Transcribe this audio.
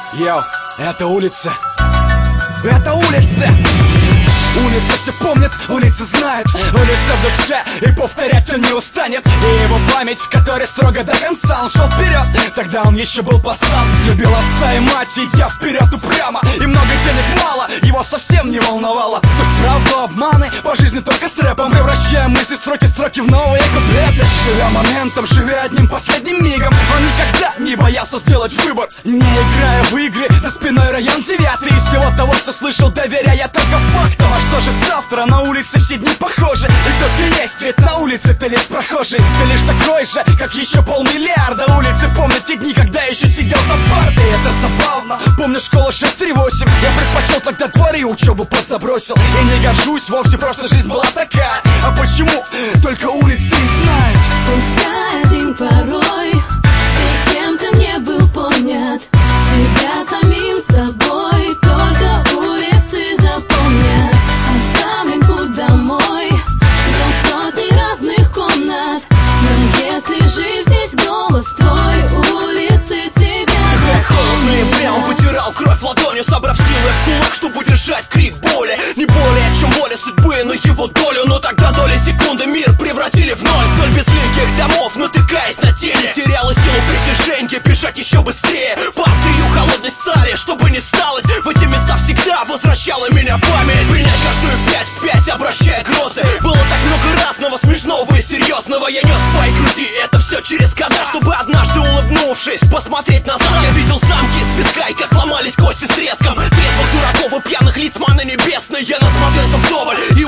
Йоу, это улица. Это улица. Улица все помнит, улица знает. Улица в душе, и повторять он не устанет. И его память, в которой строго до конца он шел вперед. Тогда он еще был пацан, любил отца и мать, идя вперед упрямо. И много денег мало, его совсем не волновало. Сквозь правду, обманы, по жизни только с рэпом, превращая мысли, строки в новые куплеты. Живя моментом, живя одним последним мигом, он никогда не боялся сделать выбор, не играя в игры, за спиной район 9. И всего того, что слышал, доверяя только фактам. А что же завтра? На улице все дни похожи. И кто ты есть? Ведь на улице ты лишь прохожий. Ты лишь такой же, как еще 500 000 000. Улицы помнят те дни, когда еще сидел за партой. Это забавно. Помню школу 6-3-8. Я предпочел тогда дворы, учебу подзабросил. И не горжусь вовсе, просто жизнь была такая. А почему? Только улицы и знают. Пускай один порой ты кем-то не был понят, тебя самим собой только улицы запомнят. Оставлен путь домой за сотни разных комнат, но если жив здесь голос твой, улицы тебя запомнят. Холодно и прям вытирал кровь ладонью, собрав силы в кулак, чтобы удержать крик боли. Не более чем воля судьбы, но его долю. Но тогда доли секунды мир превратили в ноль. Вдоль безликих домов, натыкаясь на тени, теряла силу притяжения, бежать еще быстрее по острию холодной стали, чтобы не сталось. В эти места всегда возвращала меня память. Принять каждую пять вспять, обращая грозы. Было так много разного, смешного и серьезного. Я нес в своей груди это все через года, чтобы однажды, улыбнувшись, посмотреть назад. Я видел замки из песка и как ломались кости с треском трезвых дураков и пьяных лиц маны небесной. Я насмотрелся вдоволь